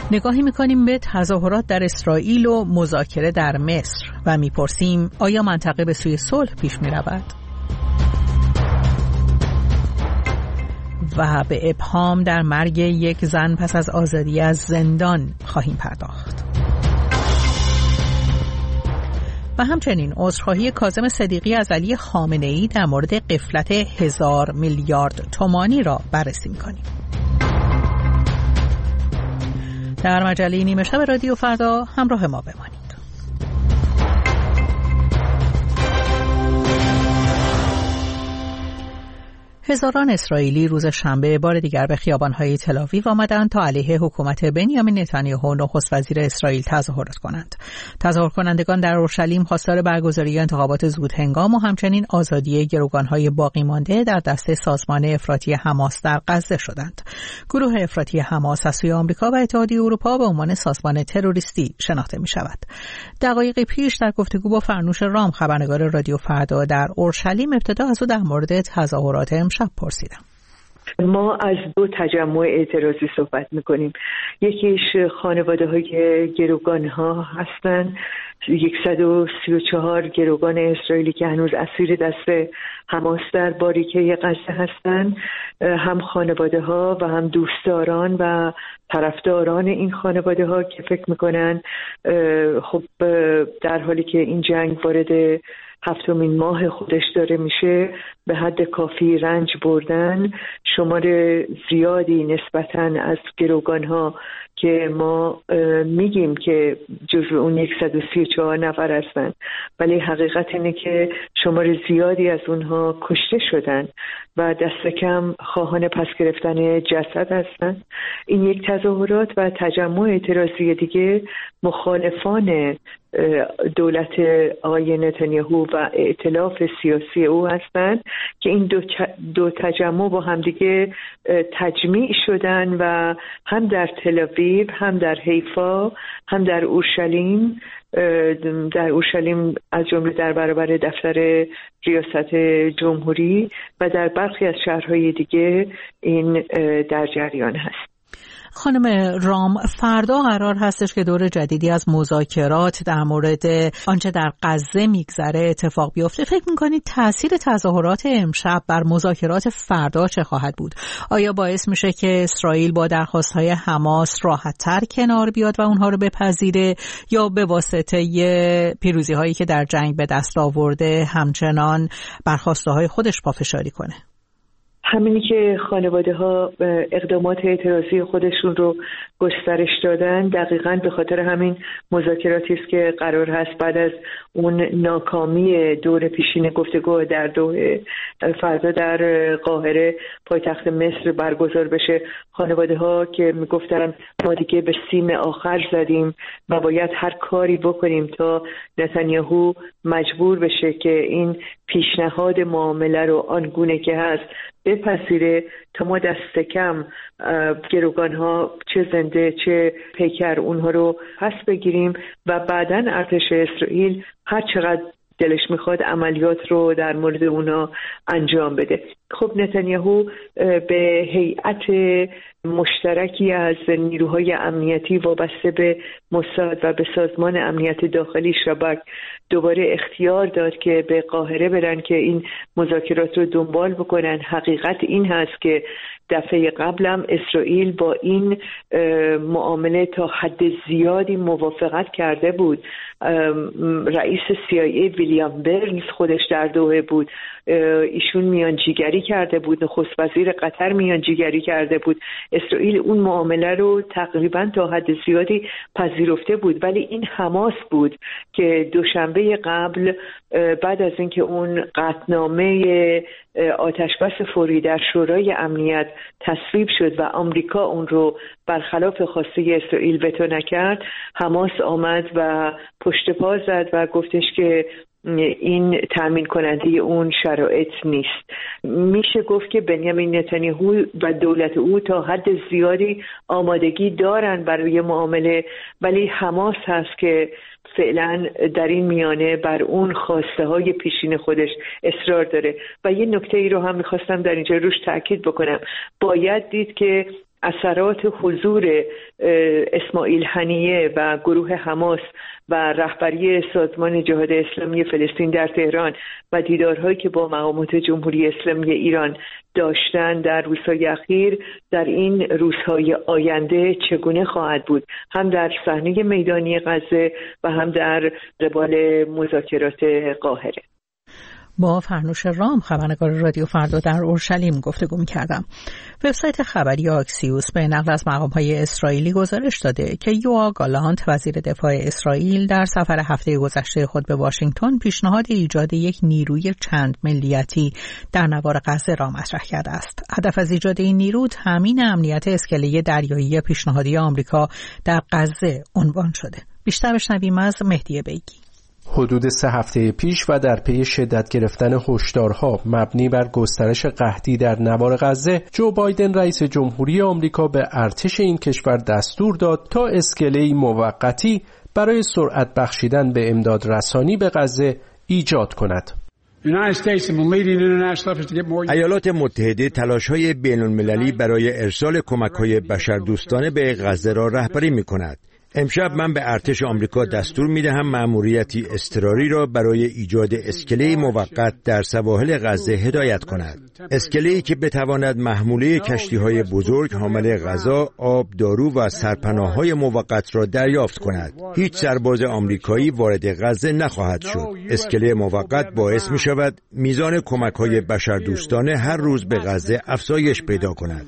نگاهی میکنیم به تظاهرات در اسرائیل و مذاکره در مصر و میپرسیم آیا منطقه به سوی صلح پیش میرود؟ و به ابهام در مرگ یک زن پس از آزادی از زندان خواهیم پرداخت. و همچنین عذرخواهی کاظم صدیقی از علی خامنه‌ای در مورد غفلت 1000 میلیارد تومانی را بررسی می‌کنیم. در مجله نیمه شب رادیو فردا همراه ما بمانید. هزاران اسرائیلی روز شنبه بار دیگر به خیابان‌های تل‌آویو آمدند تا علیه حکومت بنیامین نتانیاهو نخست وزیر اسرائیل تظاهرات کنند. تظاهر کنندگان در اورشلیم خواستار برگزاری انتخابات زودهنگام و همچنین آزادی گروگان‌های باقی مانده در دست سازمان افراطی حماس در غزه شدند. گروه افراطی حماس از سوی آمریکا و اتحادیه اروپا به عنوان سازمان تروریستی شناخته می‌شود. دقایقی پیش در گفتگو با فرنوش رام خبرنگار رادیو فردا در اورشلیم ابتدا از او در مورد تظاهرات شب پرسیدم. ما از دو تجمع اعتراضی صحبت میکنیم. یکیش خانواده های گروگان ها هستن، 134 گروگان اسرائیلی که هنوز اسیر دست حماس در باریکه غزه هستن، هم خانواده ها و هم دوستداران و طرفداران این خانواده ها که فکر میکنن خب در حالی که این جنگ وارد 7مین ماه خودش داره میشه به حد کافی رنج بردن. شمار زیادی نسبتاً از گروگان ها که ما میگیم که جزو اون 134 نفر هستن، ولی حقیقت اینه که شمار زیادی از اونها کشته شدن و دست کم خواهان پس گرفتن جسد هستن. این یک تظاهرات و تجمع اعتراضی دیگه مخالفان دولت آقای نتانیاهو و ائتلاف سیاسی او هستند که این دو تجمع با همدیگه تجمیع شدن و هم در تل‌آویو، هم در حیفا، هم در اورشلیم از جمله در برابر دفتر ریاست جمهوری و در برخی از شهرهای دیگه این در جریان هست. خانم رام، فردا قرار هستش که دور جدیدی از مذاکرات در مورد آنچه در غزه میگذره اتفاق بیفته. فکر میکنید تأثیر تظاهرات امشب بر مذاکرات فردا چه خواهد بود؟ آیا باعث میشه که اسرائیل با درخواست‌های حماس راحت‌تر کنار بیاد و اونها رو بپذیره، یا به واسطه پیروزی‌هایی که در جنگ به دست آورده همچنان بر خواسته‌های خودش پافشاری کنه؟ همینی که خانواده ها اقدامات اعتراضی خودشون رو گسترش دادن دقیقاً به خاطر همین مذاکراتی است که قرار هست بعد از اون ناکامی دور پیشین گفتگو در دوحه فردا در قاهره پایتخت مصر برگزار بشه. خانواده ها که میگفتن ما دیگه به سیم آخر زدیم و باید هر کاری بکنیم تا نتانیاهو مجبور بشه که این پیشنهاد معامله رو آنگونه که هست بپذیره تا ما دست کم گروگان ها چه زنده چه پیکر اونها رو پس بگیریم و بعداً ارتش اسرائیل هر چقدر دلش میخواد عملیات رو در مورد اونا انجام بده. خب نتانیاهو به هیئت مشترکی از نیروهای امنیتی وابسته به موساد و به سازمان امنیت داخلی شباک دوباره اختیار داد که به قاهره برن که این مذاکرات رو دنبال بکنن. حقیقت این هست که دفعه قبلم اسرائیل با این معامله تا حد زیادی موافقت کرده بود. رئیس CIA ویلیام برنز خودش در دوحه بود، ایشون میانجیگری کرده بود، نخست وزیر قطر میانجیگری کرده بود. اسرائیل اون معامله رو تقریبا تا حد زیادی پذیرفته بود، ولی این حماس بود که دوشنبه قبل بعد از اینکه اون قطعنامه آتشبس فوری در شورای امنیت تصویب شد و آمریکا اون رو برخلاف خواسته اسرائیل وتو نکرد، حماس آمد و پشت پا زد و گفتش که این تامین کننده اون شرایط نیست. میشه گفت که بنیامین نتانیاهو و دولت او تا حد زیادی آمادگی دارن برای معامله، ولی حماس هست که فعلا در این میانه بر اون خواسته های پیشین خودش اصرار داره. و یه نکته ای رو هم میخواستم در اینجا روش تاکید بکنم. باید دید که اثرات حضور اسماعیل هنیه و گروه حماس و رهبری سازمان جهاد اسلامی فلسطین در تهران و دیدارهایی که با مقامات جمهوری اسلامی ایران داشتن در روزهای اخیر در این روزهای آینده چگونه خواهد بود، هم در صحنه میدانی غزه و هم در قبال مذاکرات قاهره. با فرنوش رام، خبرنگار رادیو فردا در اورشلیم گفتگو می‌کردم. وبسایت خبری آکسیوس به نقل از مقام‌های اسرائیلی گزارش داده که یوآو گالانت وزیر دفاع اسرائیل در سفر هفته گذشته خود به واشنگتن پیشنهاد ایجاد یک نیروی چند ملیتی در نوار غزه را مطرح کرده است. هدف از ایجاد این نیرو تامین امنیت اسکله دریایی پیشنهادی آمریکا در غزه عنوان شده. بیشتر بشنویم از مهدی بیگی. حدود 3 هفته پیش و در پی شدت گرفتن هشدارها مبنی بر گسترش قحطی در نوار غزه، جو بایدن رئیس جمهوری آمریکا به ارتش این کشور دستور داد تا اسکله‌ای موقتی برای سرعت بخشیدن به امداد رسانی به غزه ایجاد کند. ایالات متحده تلاش‌های بین‌المللی برای ارسال کمک‌های بشردوستانه به غزه را رهبری می‌کند. امشب من به ارتش آمریکا دستور می‌دهم مأموریتی اضطراری را برای ایجاد اسکله موقت در سواحل غزه هدایت کند. اسکله‌ای که بتواند محموله کشتی‌های بزرگ حامل غذا، آب، دارو و سرپناه‌های موقت را دریافت کند. هیچ سرباز آمریکایی وارد غزه نخواهد شد. اسکله موقت باعث می‌شود میزان کمک‌های بشردوستانه هر روز به غزه افزایش پیدا کند.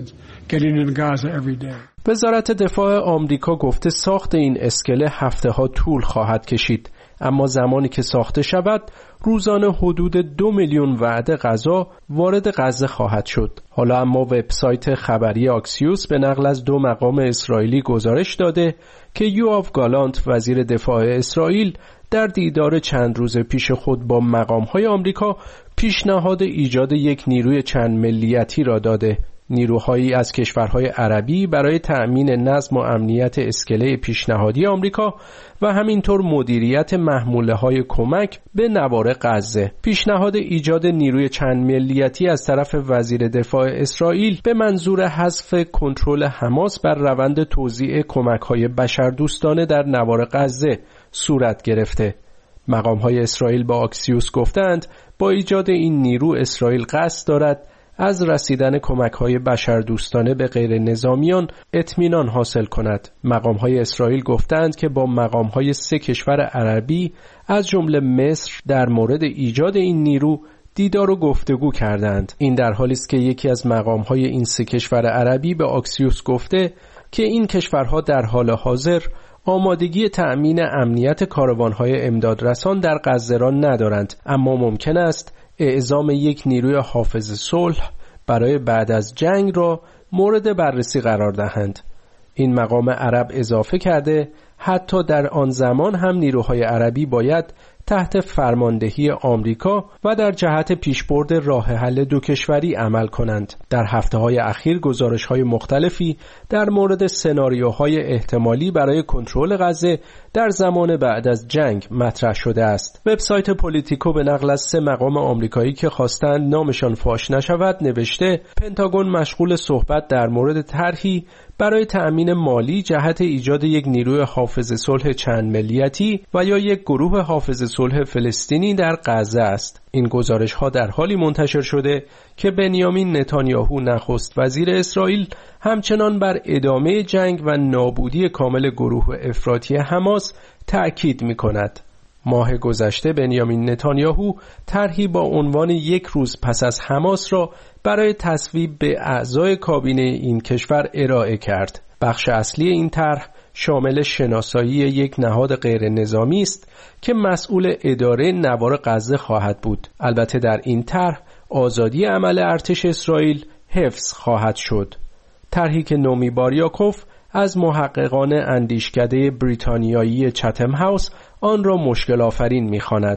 وزارت دفاع آمریکا گفته ساخت این اسکله هفته‌ها طول خواهد کشید، اما زمانی که ساخته شود روزانه حدود 2 میلیون وعده غذا وارد غزه خواهد شد. حالا اما وبسایت خبری آکسیوس به نقل از 2 مقام اسرائیلی گزارش داده که یوآو گالانت وزیر دفاع اسرائیل در دیدار چند روز پیش خود با مقام‌های آمریکا پیشنهاد ایجاد یک نیروی چند ملیتی را داده. نیروهایی از کشورهای عربی برای تأمین نظم و امنیت اسکله پیشنهادی آمریکا و همینطور مدیریت محموله‌های کمک به نوار غزه. پیشنهاد ایجاد نیروی چند ملیتی از طرف وزیر دفاع اسرائیل به منظور حذف کنترل حماس بر روند توزیع کمک‌های بشردوستانه در نوار غزه صورت گرفته. مقام‌های اسرائیل با آکسیوس گفتند با ایجاد این نیرو اسرائیل قصد دارد از رسیدن کمک‌های بشردوستانه به غیر نظامیان اطمینان حاصل کند. مقام‌های اسرائیل گفتند که با مقام‌های 3 کشور عربی از جمله مصر در مورد ایجاد این نیرو دیدار و گفتگو کردند. این در حالی است که یکی از مقام‌های این 3 کشور عربی به آکسیوس گفته که این کشورها در حال حاضر آمادگی تأمین امنیت کاروان‌های امدادرسان در غزه را ندارند، اما ممکن است اعزام یک نیروی حافظ صلح برای بعد از جنگ را مورد بررسی قرار دهند. این مقام عرب اضافه کرده حتی در آن زمان هم نیروهای عربی باید تحت فرماندهی آمریکا و در جهت پیشبرد راه حل 2 کشوری عمل کنند. در هفته‌های اخیر گزارش‌های مختلفی در مورد سناریوهای احتمالی برای کنترل غزه در زمان بعد از جنگ مطرح شده است. وبسایت پولیتیکو به نقل از 3 مقام آمریکایی که خواستند نامشان فاش نشود نوشته پنتاگون مشغول صحبت در مورد طرحی برای تأمین مالی جهت ایجاد یک نیروی حافظ صلح چند ملیتی و یا یک گروه حافظ صلح فلسطینی در غزه است. این گزارش‌ها در حالی منتشر شده که بنیامین نتانیاهو نخست وزیر اسرائیل همچنان بر ادامه جنگ و نابودی کامل گروه افراطی حماس تأکید می‌کند. ماه گذشته بنیامین نتانیاهو طرحی با عنوان 1 روز پس از حماس را برای تصویب به اعضای کابینه این کشور ارائه کرد. بخش اصلی این طرح شامل شناسایی یک نهاد غیر نظامی است که مسئول اداره نوار غزه خواهد بود. البته در این طرح آزادی عمل ارتش اسرائیل حفظ خواهد شد. طرحی که نومی باریاکوف از محققان اندیشکده بریتانیایی چتم هاوس آن را مشکل آفرین می‌خواند.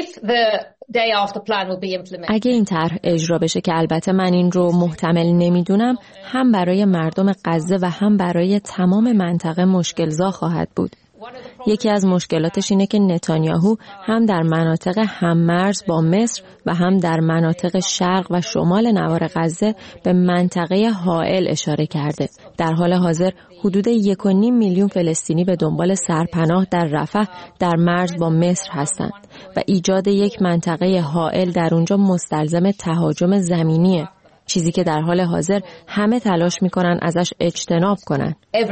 اگه این طرح اجرا بشه که البته من این رو محتمل نمیدونم، هم برای مردم غزه و هم برای تمام منطقه مشکل‌زا خواهد بود. یکی از مشکلاتش اینه که نتانیاهو هم در مناطق هم‌مرز با مصر و هم در مناطق شرق و شمال نوار غزه به منطقه حائل اشاره کرده. در حال حاضر حدود 1.5 میلیون فلسطینی به دنبال سرپناه در رفح در مرز با مصر هستند و ایجاد یک منطقه حائل در اونجا مستلزم تهاجم زمینیه، چیزی که در حال حاضر همه تلاش میکنن ازش اجتناب کنن.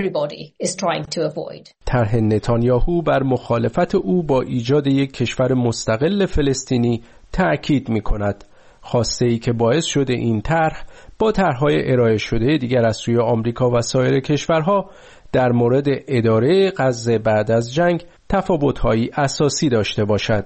طرح نتانیاهو بر مخالفت او با ایجاد یک کشور مستقل فلسطینی تأکید میکند، خواسته‌ای که باعث شده این طرح با طرح‌های ارائه شده دیگر از سوی آمریکا و سایر کشورها در مورد اداره غزه بعد از جنگ تفاوت‌هایی اساسی داشته باشد.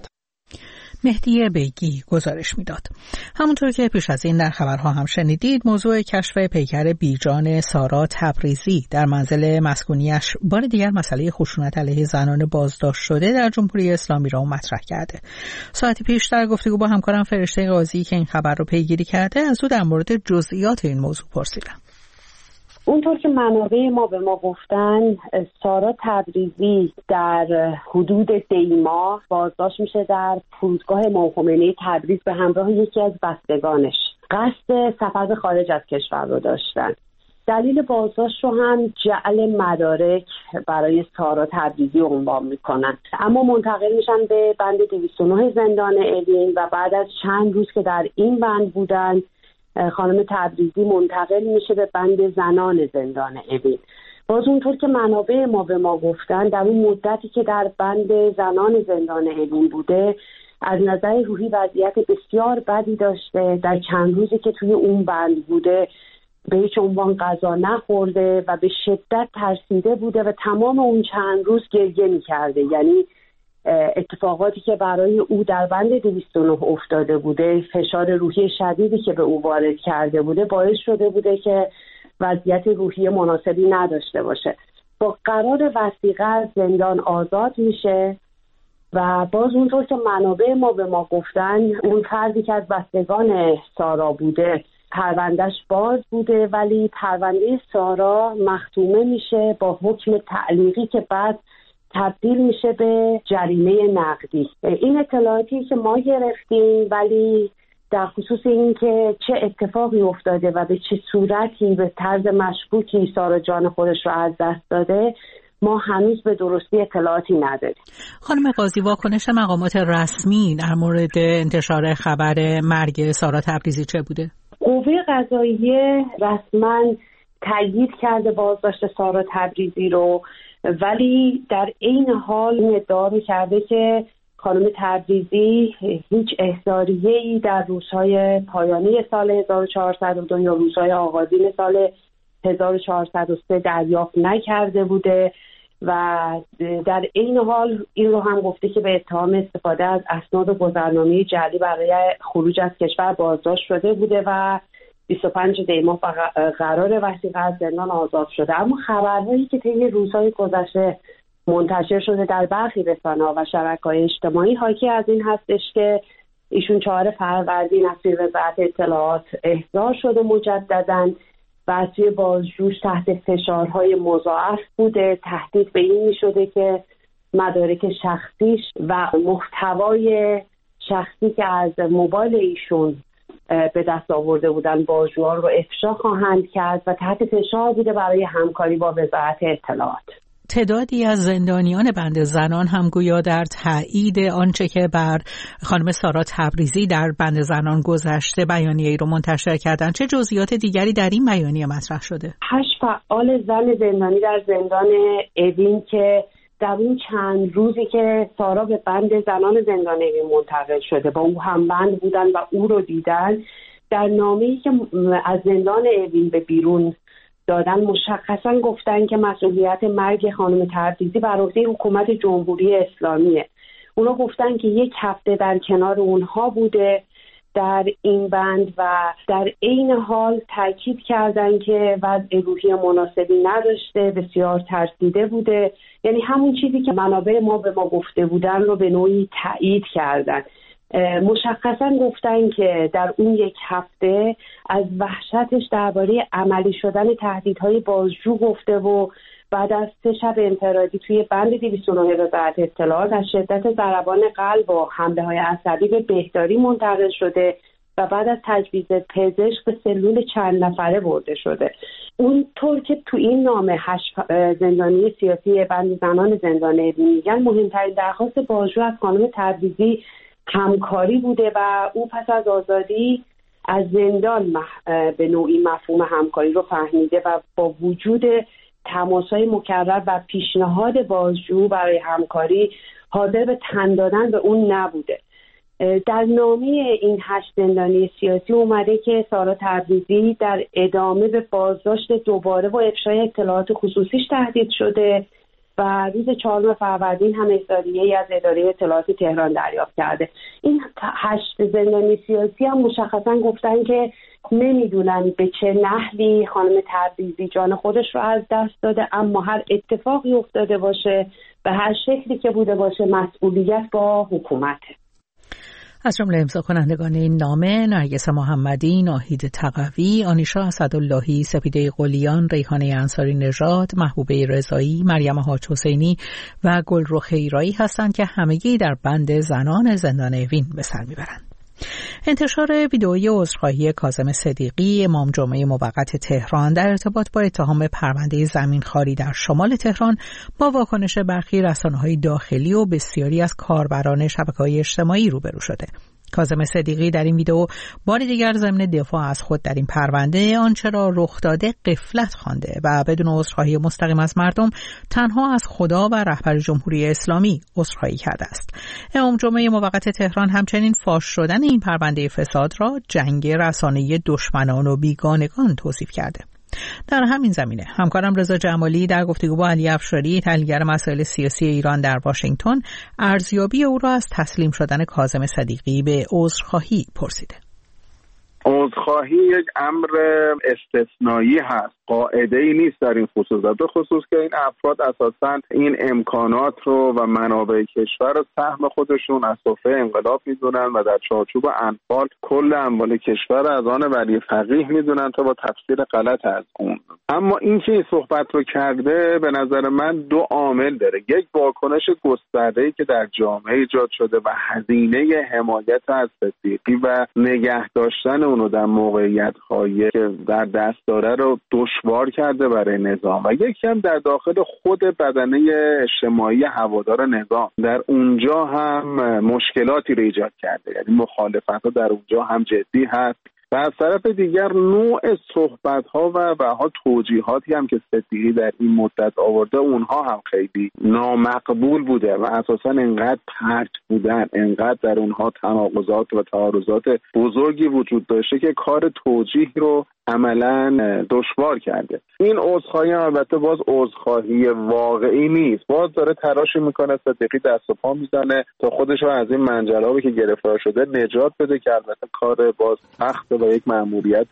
مهدی بیگی گزارش میداد. همونطور که پیش از این در خبرها هم شنیدید، موضوع کشف پیکر بیجان سارا تبریزی در منزل مسکونیش بار دیگر مسئله خشونت علیه زنان بازداشت شده در جمهوری اسلامی را مطرح کرده. ساعتی پیش در گفتگو با همکارم فرشته قاضی که این خبر رو پیگیری کرده، از او در مورد جزئیات این موضوع پرسیدم. اونطور که منابع ما به ما گفتن، سارا تبریزی در حدود دیما بازداشت میشه در فرودگاه امام خمینی تبریز به همراه یکی از بستگانش. قصد سفر به خارج از کشور رو داشتن. دلیل بازداشت رو هم جعل مدارک برای سارا تبریزی عنوان میکنن، اما منتقل میشن به بند 209 زندان اوین و بعد از چند روز که در این بند بودن، خانم تبریزی منتقل میشه به بند زنان زندان اوین. باز اونطور که منابع ما به ما گفتن، در اون مدتی که در بند زنان زندان اوین بوده، از نظر روحی وضعیت بسیار بدی داشته. در چند روزی که توی اون بند بوده به هیچ عنوان غذا نخورده و به شدت ترسیده بوده و تمام اون چند روز گریه میکرده. یعنی اتفاقاتی که برای او در بند 209 افتاده بوده، فشار روحی شدیدی که به او وارد کرده بوده، باعث شده بوده که وضعیت روحی مناسبی نداشته باشه. با قرار وثیقه از زندان آزاد میشه و باز اونطور که منابع ما به ما گفتن، اون فردی که از بستگان سارا بوده پروندهش باز بوده، ولی پرونده سارا مختومه میشه با حکم تعلیقی که بعد تبدیل میشه به جریمه نقدی. این اطلاعاتی که ما گرفتیم، ولی در خصوص این که چه اتفاقی افتاده و به چه صورتی به طرز مشکوکی سارا جان خودش رو از دست داده، ما هنوز به درستی اطلاعاتی نداریم. خانم قاضی، واکنش مقامات رسمی در مورد انتشار خبر مرگ سارا تبریزی چه بوده؟ قوه قضاییه رسما تایید کرده بازداشت سارا تبریزی رو، ولی در این حال این ادعا رو کرده که خانم تبریزی هیچ احضاریه‌ای در روزهای پایانی سال 1402 یا روزهای آغازین سال 1403 دریافت نکرده بوده و در این حال این رو هم گفته که به اتهام استفاده از اسناد گذرنامه جعلی برای خروج از کشور بازداشت شده بوده و 25 دیما قرار وثیقه از زندان آزاد شده. اما خبرهایی که طی روزهای گذشته منتشر شده در برخی رسانه‌ها و شبکه‌های اجتماعی حاکی از این هستش که ایشون 4 فروردین از سوی وزارت اطلاعات احضار شده مجدداً و از سوی بازجوش تحت فشارهای مضاعف بوده. تهدید به این می‌شده که مدارک شخصیش و محتوای شخصی که از موبایل ایشون به دست آورده بودن بازجوها رو افشا خواهند کرد و تحت فشار بوده برای همکاری با وزارت اطلاعات. تعدادی از زندانیان بند زنان هم گویا در تایید آنچه که بر خانم سارا تبریزی در بند زنان گذشته بیانیه‌ای رو منتشر کردند. چه جزئیات دیگری در این بیانیه مطرح شده؟ 8 فعال زن زندانی در زندان اوین که در اون چند روزی که سارا به بند زنان زندان اوین منتقل شده با او هم بند بودن و او رو دیدن، در نامه‌ای که از زندان اوین به بیرون دادن مشخصا گفتن که مسئولیت مرگ خانم تبریزی بر عهده حکومت جمهوری اسلامیه. اونا گفتن که 1 هفته در کنار اونها بوده در این بند و در عین حال تاکید کردن که وضع روحی مناسبی نداشته، بسیار ترسیده بوده. یعنی همون چیزی که منابع ما به ما گفته بودن رو به نوعی تایید کردن. مشخصا گفتن که در اون 1 هفته از وحشتش درباره عملی شدن تهدیدهای بازجو گفته و بعد از 3 شب انفرادی توی بند 209 وزارت اطلاعات از شدت ضربان قلب و حمله‌های عصبی به بهداری منتقل شده و بعد از تجویز پزشک به سلول چند نفره برده شده. اونطور که تو این نامه 8 زندانی سیاسی بند زنان زندان اوین میگن، مهمترین درخواست بازجو از خانم تبریزی همکاری بوده و او پس از آزادی از زندان به نوعی مفهوم همکاری رو فهمیده و با وجود تماس‌های مکرر و پیشنهاد بازجو برای همکاری حاضر به تن دادن به اون نبوده. در نامه این 8 زندانی سیاسی اومده که سارا تبریزی در ادامه به بازداشت دوباره و افشای اطلاعات خصوصیش تهدید شده و روز 4 فروردین هم احضاریه‌ای از اداره اطلاعات تهران دریافت کرده. این 8 زندانی سیاسی هم مشخصا گفتن که نمیدونن به چه نحوی خانم تبریزی جان خودش رو از دست داده، اما هر اتفاقی افتاده باشه به هر شکلی که بوده باشه مسئولیت با حکومته. از جمله امضا کنندگان این نامه نرگس محمدی، ناهید تقوی، آنیشا اسداللهی، سپیده قلیان، ریحانه انصاری نژاد، محبوبه رضایی، مریم حاج حسینی و گلرخ ایرایی هستند که همگی در بند زنان زندان اوین به سر میبرند. انتشار ویدئوی عذرخواهی کاظم صدیقی، امام جمعه موقت تهران در ارتباط با اتهام پرونده زمینخواری در شمال تهران با واکنش برخی رسانه‌های داخلی و بسیاری از کاربران شبکه‌های اجتماعی روبرو شده. کاظم صدیقی در این ویدئو بار دیگر ضمن دفاع از خود در این پرونده آنچه را رخ داده غفلت خوانده و بدون عذرخواهی مستقیم از مردم تنها از خدا و رهبر جمهوری اسلامی عذرخواهی کرده است. امام جمعه موقت تهران همچنین فاش شدن این پرونده فساد را جنگ رسانه‌ای دشمنان و بیگانگان توصیف کرده. در همین زمینه همکارم رضا جمالی در گفتگو با علی افشاری، تحلیلگر مسائل سیاسی ایران در واشنگتن، ارزیابی او را از تسلیم شدن کاظم صدیقی به عذرخواهی پرسیده. عذرخواهی یک امر استثنایی هست، قاعده‌ای نیست در این خصوص، به خصوص که این افراد اساساً این امکانات رو و منابع کشور رو سهم خودشون از صفحه انقلاب میدونن و در چارچوب انفال کل اموال کشور از آن ولی فقیه میدونن تا با تفسیر غلط از اون. اما این که این صحبت رو کرده به نظر من 2 عامل داره. یک، واکنش گسترده‌ای که در جامعه ایجاد شده و هزینه حمایت از صدیقی و نگه داشتن اونو در موقعیت‌هایی که در دست داره رو دشوار کرده برای نظام و یکی هم در داخل خود بدنه اجتماعی هوادار نظام در اونجا هم مشکلاتی رو ایجاد کرده، یعنی مخالفت‌ها در اونجا هم جدی هست و از طرف دیگر نوع صحبت‌ها و توجیهاتی هم که صدیقی در این مدت آورده اونها هم خیلی نامقبول بوده و اساساً انقدر پرت بودن، انقدر در اونها تناقضات و تعارضات بزرگی وجود داشته که کار توجیه رو عملاً دشوار کرده. این عذرخواهی البته باز عذرخواهی واقعی نیست، باز داره تلاشی میکنه صدیقی دست و پا میزنه تا خودش رو از این منجلابی که گرفتار شده نجات بده که البته کار باز سخت و یک مأموریت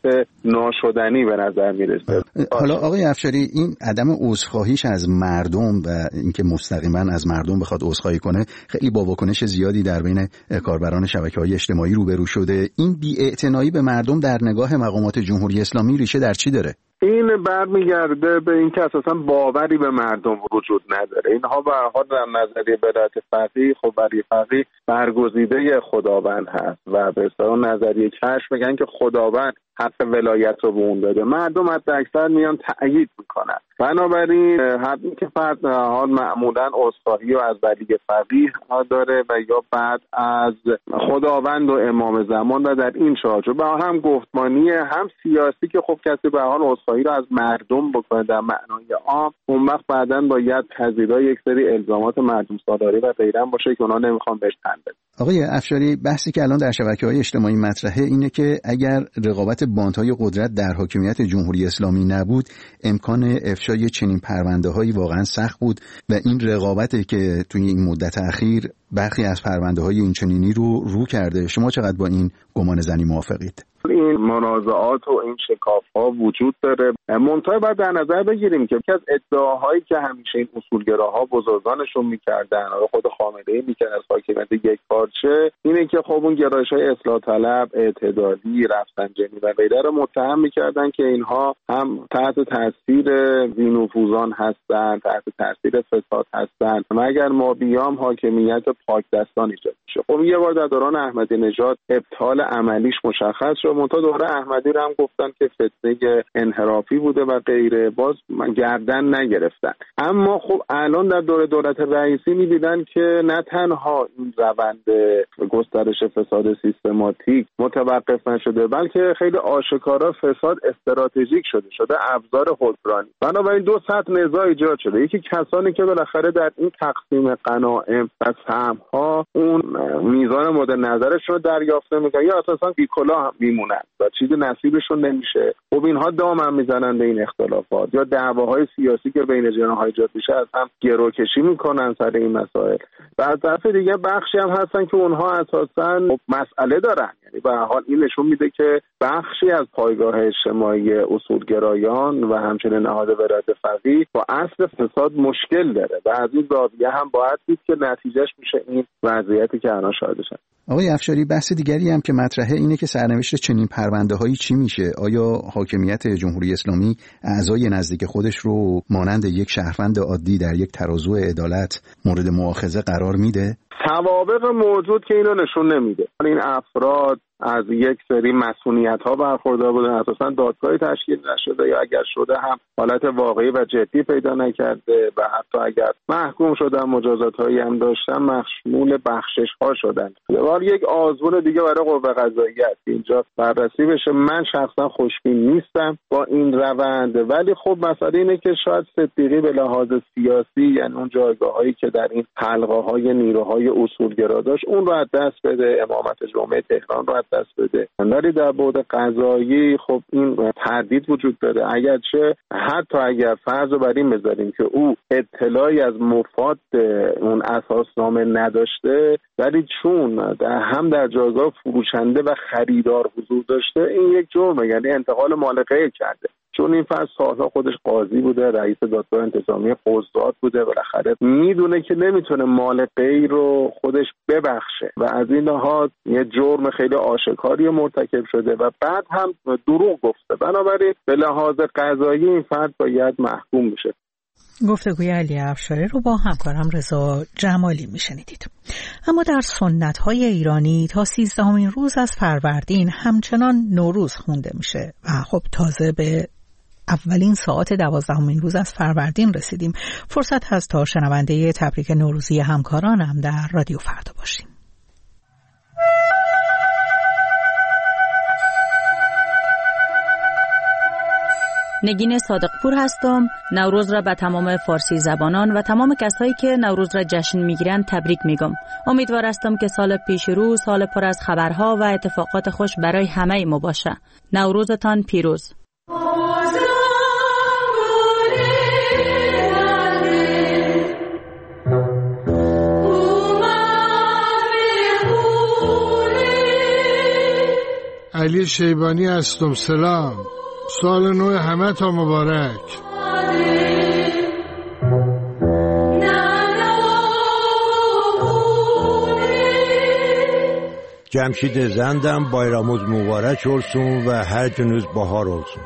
ناشدنی به نظر میرسه. حالا آقای افشاری، این عدم عذرخواهیش از مردم و اینکه مستقیما از مردم بخواد عذرخواهی کنه خیلی با واکنش زیادی در بین کاربران شبکه‌های اجتماعی روبرو شده. این بی‌اعتنایی به مردم در نگاه مقامات جمهوری اسلامی ریشه در چی داره؟ این برمیگرده به اینکه اساسا باوری به مردم وجود نداره. اینها به هر حال در نظریه ولایت فقیه، خب ولی فقیه برگزیده خداوند هست و به اصطلاح نظریه کشف میگن که خداوند حق ولایت رو به اون داده، مردم حتی اکثر میان تأیید میکنن. بنابراین حتی که فرد حال معمولا عذرخواهی رو از ولی فقیه داره و یا بعد از خداوند و امام زمان و در این چارچوب هم گفتمانی هم سیاسی که خب کسی به حال عذرخواهی رو از مردم بکنه در معنای عام، اون وقت بعداً باید پذیرای یک سری الزامات مردم سالاری و غیره باشه که اونا نمیخوان بهش تن بدن. آقای افشاری، بحثی که الان در شبکه‌های اجتماعی مطرحه اینه که اگر رقابت باندهای قدرت در حاکمیت جمهوری اسلامی نبود، امکان افشای چنین پرونده‌هایی واقعا سخت بود و این رقابتی که توی این مدت اخیر برخی از پرونده‌های این چنینی رو کرده. شما چقدر با این گمان زنی موافقید؟ این منازعات و این شکاف‌ها وجود داره. منتها باید در نظر بگیریم که یکی از ادعاهایی که همیشه این اصولگراها بزرگانشون میکردن، خود خامنه‌ای میکرد از حاکمیت یکپارچه، اینه که خب اون گرایش‌های اصلاح طلب، اعتدالی، رفسنجانی و غیره رو متهم میکردن که اینها هم تحت تاثیر ذی‌نفوذان هستن، تحت تاثیر فساد هستن، مگر ما بیام حاکمیت پاک دستان ایجاد میشه. خب یه بار در دوران احمدی نژاد ابطال عملیش مشخص شد، منتها دوره احمدی رو هم گفتن که فتنه انحرافی بوده و غیره، باز گردن نگرفتن. اما خب الان در دوره دولت رئیسی می‌دیدن که نه تنها این روند گسترش فساد سیستماتیک متوقف نشده، بلکه خیلی آشکارا فساد استراتژیک شده ابزار حکمرانی. بنابراین دو سطح نزاع ایجاد شده. یکی کسانی که بالاخره در این تقسیم غنایم و سهم‌ها اون میزان مورد نظرشون رو دریافت نمی‌کنن یا اساساً بی‌کلاه میمونن و چیزی نصیبشون نمیشه. خب اینها دام میزنن به این اختلافات یا دعواهای سیاسی که بین جناح‌ها ایجاد میشه از هم گروکشی میکنن سر این مسائل. و از طرف دیگه بخشی هم هستن که اونها اساساً مسئله دارن، یعنی به هر حال این نشون میده که بخشی از پایگاه اجتماعی اصولگرایان و همچنین نهاد ولایت فقیه با اصل فساد مشکل داره و از این زاویه هم باید دید که نتیجهش میشه این وضعیتی که الان شاهدشن. آقای افشاری، بحث دیگری هم که مطرحه اینه که سرنوشت چنین پرونده‌هایی چی میشه؟ آیا حاکمیت جمهوری اسلامی اعضای نزدیک خودش رو مانند یک شهروند عادی در یک ترازو عدالت مورد مؤاخذه قرار میده؟ سوابق موجود که اینو نشون نمیده. این افراد از یک سری مسئولیت‌ها برخوردار بودن، اساساً دادگاهی تشکیل نشده یا اگر شده هم حالت واقعی و جدی پیدا نکرده و حتی اگر محکوم شدن مجازات‌هایی هم داشتن مشمول بخشش‌ها شدن. ولی یک آزمون دیگه برای قوه قضاییه است اینجا بررسی بشه. من شخصا خوشبین نیستم با این روند، ولی خب مسئله اینه که شاید صدیقی به لحاظ سیاسی، یعنی اون جایگاه‌هایی که در این حلقه‌های نیروهای اصولگرا داشت، اون رو از دست بده، امامت جمعه تهران رو دست بده. ولی در بعد قضایی خب این تردید وجود داره. اگرچه حتی اگر فرض رو بر این بذاریم که او اطلاعی از مفاد اون اساسنامه نداشته، ولی چون هم در جایگاه فروشنده و خریدار حضور داشته، این یک جرمه، یعنی انتقال مال غیر کرده. چون این فرد سالها خودش قاضی بوده، رئیس دادگاه انتظامی قضات بوده، بالاخره میدونه که نمیتونه مال غیر رو خودش ببخشه و از این لحاظ یه جرم خیلی آشکاری مرتکب شده و بعد هم دروغ گفته. بنابراین به لحاظ قضایی این فرد باید محکوم میشه. گفتگوی علی افشاری رو با همکارم رضا جمالی میشنیدید. اما در سنت‌های ایرانی تا 13مین روز از فروردین همچنان نوروز خونده میشه و خب تازه به اولین ساعت 12مین روز از فروردین رسیدیم. فرصت هست تا شنونده تبریک نوروزی همکارانم در رادیو فردا باشیم. نگین صادقپور هستم. نوروز را به تمام فارسی زبانان و تمام کسایی که نوروز را جشن میگیرن تبریک میگم. امیدوار هستم که سال پیش رو سال پر از خبرها و اتفاقات خوش برای همه ما باشه. نوروزتان پیروز. علی شیبانی هستم. سلام، سال نو همه تا مبارک. جمشید زندم بایراموز مبارک olsun و هر جنوز بهار olsun.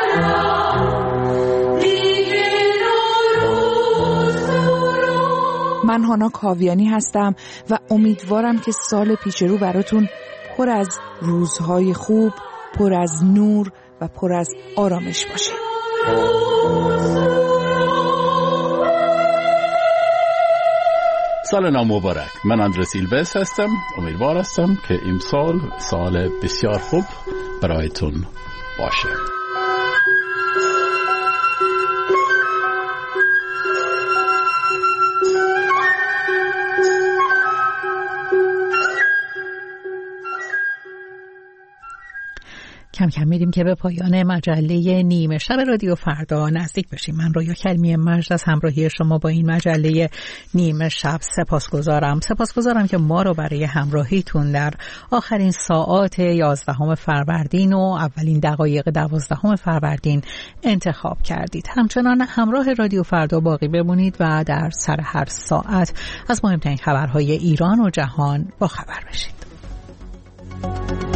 من هانا کاویانی هستم و امیدوارم که سال پیش رو براتون پر از روزهای خوب، پر از نور و پر از آرامش باشه. سال نو مبارک. من اندرس سیلوس هستم. امیدوار هستم که امسال سال بسیار خوب برایتون باشه. کم کم میریم که به پایان مجله نیمه شب رادیو فردا نزدیک بشیم. من رویا کلمی مجد از همراهی شما با این مجله نیمه شب سپاسگزارم که ما رو برای همراهیتون در آخرین ساعات 11 فروردین و اولین دقایق 12 فروردین انتخاب کردید. همچنان همراه رادیو فردا باقی بمونید و در سر هر ساعت از مهمترین خبرهای ایران و جهان با خبر بشید.